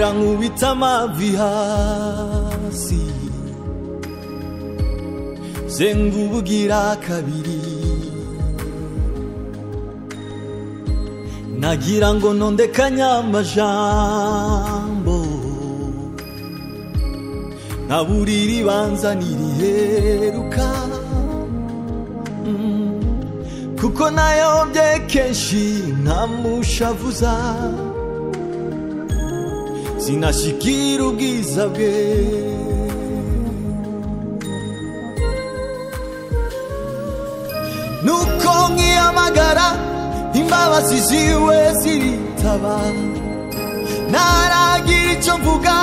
ndongera nkubita amavi hasi zengubugira kabiri nagira ngo nondekanye amajambo nkaburira ibanza niriheruka kuko nayobye kenshi nkamushavuza sinashikira ubwiza bwe nuko nkiyamagara imbabazi ziwe ziritaba ntaragira icyo mvuga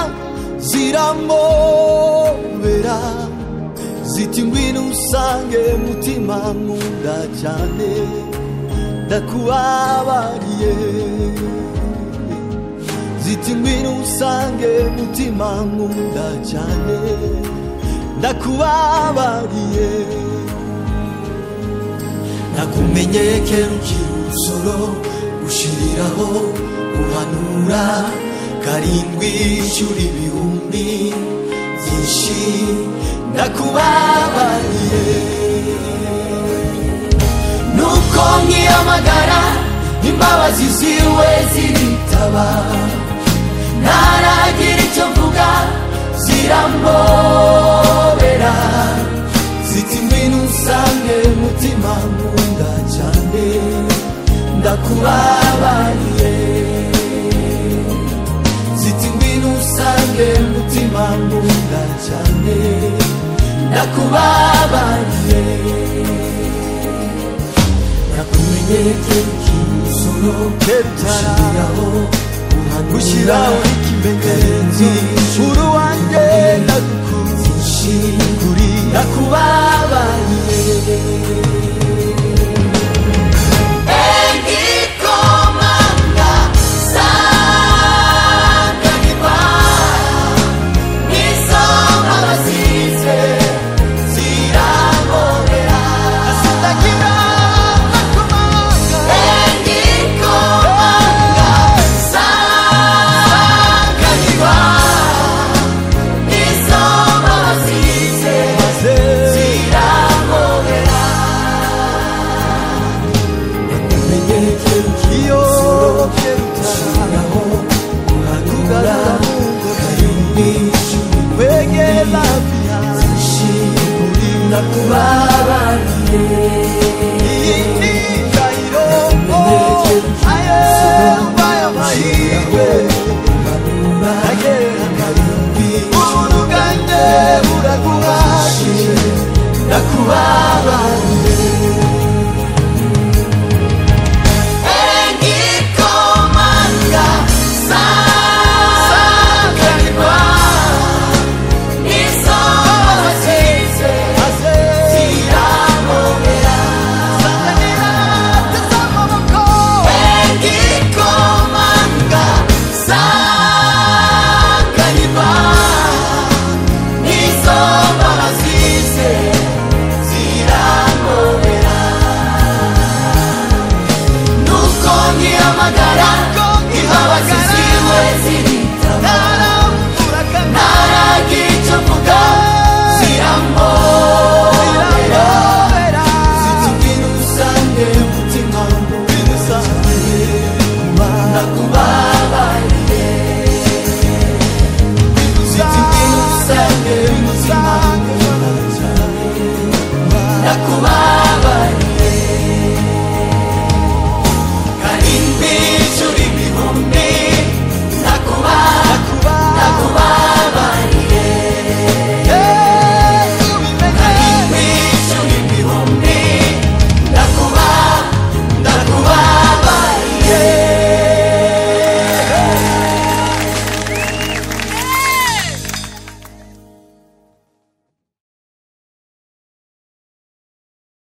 ziramobera ziti ngwino usange mutima nkunda cyane ndakubabariye ziti ngwino usange mutima nkunda cyane ndakubabariye nakumenyeye kera ukiri umusoro ushiriraho uhanura karindwi inshuro ibihumbi byinshi ndakubabariye nuko nkiyamagara imbabazi ziwe ziritaba ntaragira icyo mvuga ziramobera ziti ngwino usange mutima nkunda cyane ndakubabariye ziti ngwino usange mutima nkunda cyane ndakubabariye nakumenyeye kera ukiri umusoro ushiriraho gushyiraho ikimenyetso uri wanjye ndagukunze kuri ndakubabariye Igikomanga sanganirwa n'izo mbabazi ze ziramobera sindagira nakomanga Igikomanga sanganirwa n'izo mbabazi ze ziramobera nakumenyeye kera ukiri umusoro ushiriraho uhanura karindwi wegera byinshi ndakubabariye